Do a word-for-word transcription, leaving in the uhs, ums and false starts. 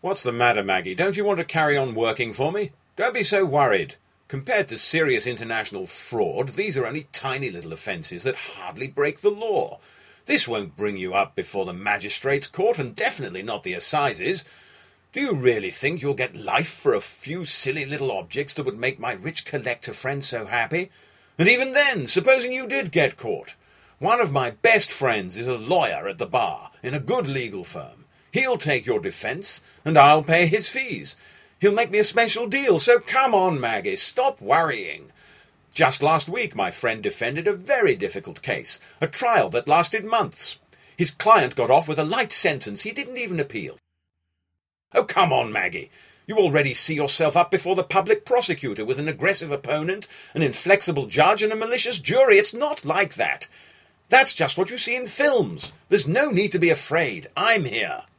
What's the matter, Maggie? Don't you want to carry on working for me? Don't be so worried. Compared to serious international fraud, these are only tiny little offences that hardly break the law. This won't bring you up before the magistrates' court, and definitely not the assizes. Do you really think you'll get life for a few silly little objects that would make my rich collector friend so happy? And even then, supposing you did get caught. One of my best friends is a lawyer at the bar in a good legal firm. He'll take your defence, and I'll pay his fees. He'll make me a special deal, so come on, Maggie, stop worrying. Just last week my friend defended a very difficult case, a trial that lasted months. His client got off with a light sentence. He didn't even appeal. Oh, come on, Maggie. You already see yourself up before the public prosecutor with an aggressive opponent, an inflexible judge, and a malicious jury. It's not like that. That's just what you see in films. There's no need to be afraid. I'm here.